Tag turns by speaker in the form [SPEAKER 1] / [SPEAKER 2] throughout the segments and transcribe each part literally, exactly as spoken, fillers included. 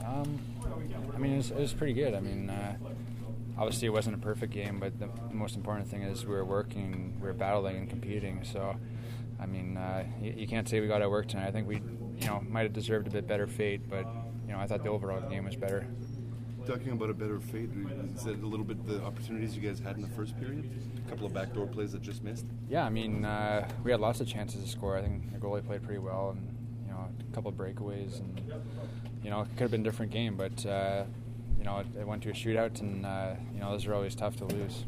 [SPEAKER 1] Um, I mean, it was, it was pretty good. I mean, uh, obviously it wasn't a perfect game, but the most important thing is we were working, we were battling and competing. So, I mean, uh, you, you can't say we got our work tonight. I think we, you know, might have deserved a bit better fate, but you know, I thought the overall game was better.
[SPEAKER 2] Talking about a better fate, is that a little bit the opportunities you guys had in the first period? A couple of backdoor plays that just missed?
[SPEAKER 1] Yeah, I mean, uh, we had lots of chances to score. I think the goalie played pretty well, and you know, a couple of breakaways, and you know, it could have been a different game, but uh, you know, it, it went to a shootout, and uh, you know, those are always tough to lose.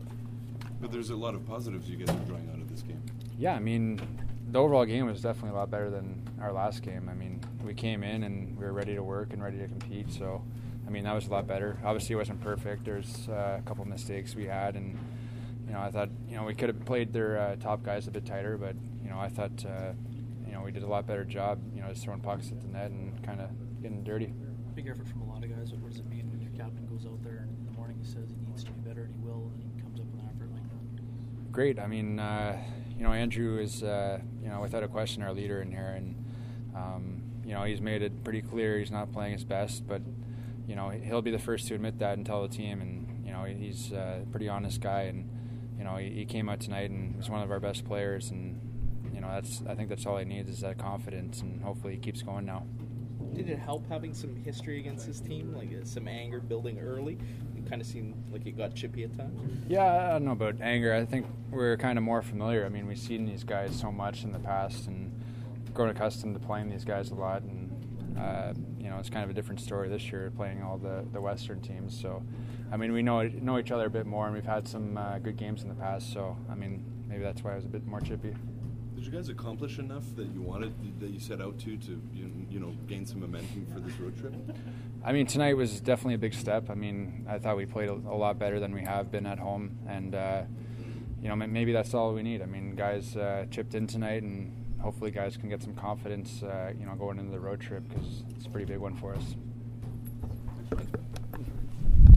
[SPEAKER 2] But there's a lot of positives you guys are drawing out of this game.
[SPEAKER 1] Yeah, I mean, the overall game was definitely a lot better than our last game. I mean, we came in and we were ready to work and ready to compete, so. I mean, that was a lot better. Obviously, it wasn't perfect. There's uh, a couple mistakes we had, and you know, I thought you know we could have played their uh, top guys a bit tighter, but you know, I thought uh, you know we did a lot better job. You know, just throwing pucks at the net and kind of getting dirty.
[SPEAKER 3] Big effort from a lot of guys. What does it mean when your captain goes out there and in the morning he says he needs to be better and he will, and he comes up with an effort like that?
[SPEAKER 1] Great. I mean, uh, you know, Andrew is uh, you know without a question our leader in here, and um, you know he's made it pretty clear he's not playing his best, but. You know, he'll be the first to admit that and tell the team, and you know, he's a pretty honest guy, and you know, he, he came out tonight and was one of our best players, and you know, that's I think that's all he needs is that confidence, and hopefully he keeps going now.
[SPEAKER 4] Did it help having some history against this team, like uh, some anger building early? It kind of seemed like it got chippy at times.
[SPEAKER 1] Yeah, I don't know about anger. I think we're kind of more familiar. I mean, we've seen these guys so much in the past, and grown accustomed to playing these guys a lot, and. Uh, you know, it's kind of a different story this year, playing all the, the Western teams. So, I mean, we know know each other a bit more, and we've had some uh, good games in the past. So, I mean, maybe that's why I was a bit more chippy.
[SPEAKER 2] Did you guys accomplish enough that you wanted, that you set out to, to you, you know, gain some momentum for this road trip?
[SPEAKER 1] I mean, tonight was definitely a big step. I mean, I thought we played a, a lot better than we have been at home, and uh, you know, maybe that's all we need. I mean, guys uh, chipped in tonight, and hopefully guys can get some confidence, uh, you know, going into the road trip because it's a pretty big one for us.